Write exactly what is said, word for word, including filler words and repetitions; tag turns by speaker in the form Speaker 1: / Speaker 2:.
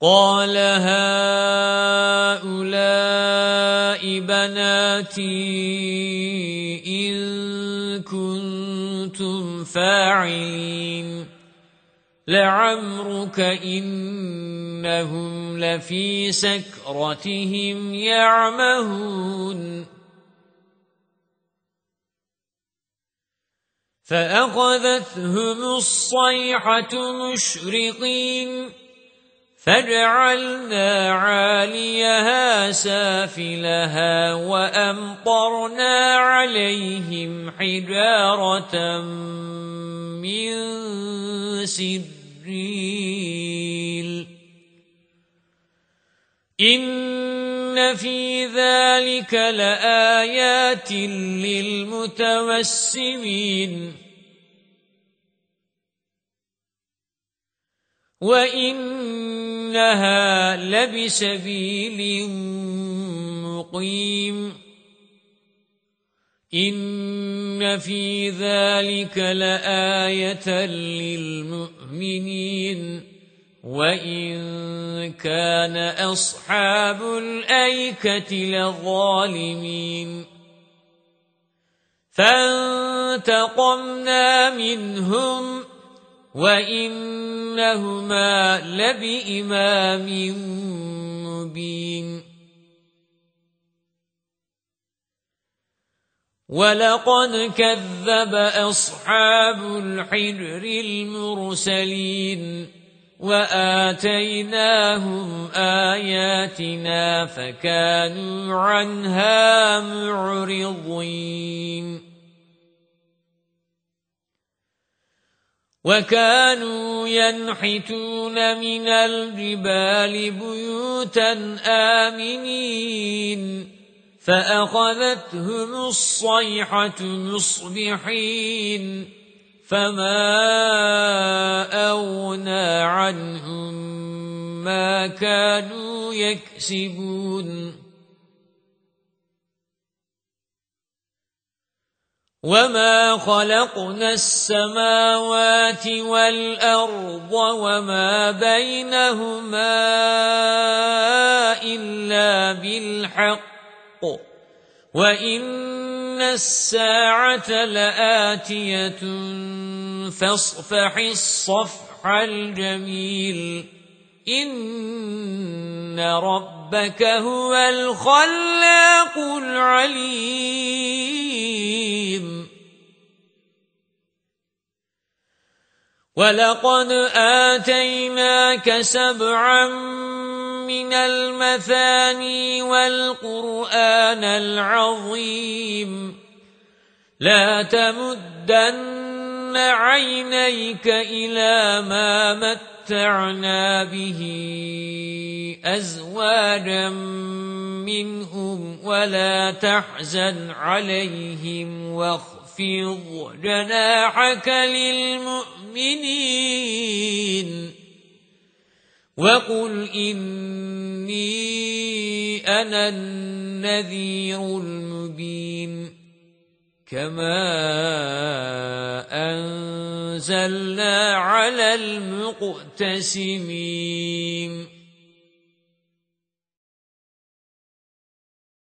Speaker 1: قال هؤلاء بناتي إن كنتم فاعلين لعمرك إنهم لفي سكرتهم يعمهون فأخذتهم الصيحة مشرقين فجعلنا عاليها سافلها وأمطرنا عليهم حجارة من سجيل إن في ذلك لآيات للمتوسمين وإنها لبسبيل مقيم إن في ذلك لآية للمؤمنين وإن كان أصحاب الأيكة لظالمين فانتقمنا منهم وإنهما لبإمام مبين ولقد كذب أصحاب الحجر المرسلين وآتيناهم آياتنا فكانوا عنها معرضين وكانوا ينحتون من الجبال بيوتا آمنين فأخذتهم الصيحة مصبحين فما أغنى عنهم ما كانوا يكسبون وما خلقنا السماوات والأرض وما بينهما إلا بالحق وإن الساعة لآتية فاصفح الصفح الجميل إن ربك هو الخلاق العليم ولقد آتيناك سبعا من المثاني والقرآن العظيم لا تمدن عينيك إلى ما متعنا به أزواجا منهم ولا تحزن عليهم واخفض جناحك للمؤمنين وقل إني أنا النذير المبين كما أنزلنا على المقتسمين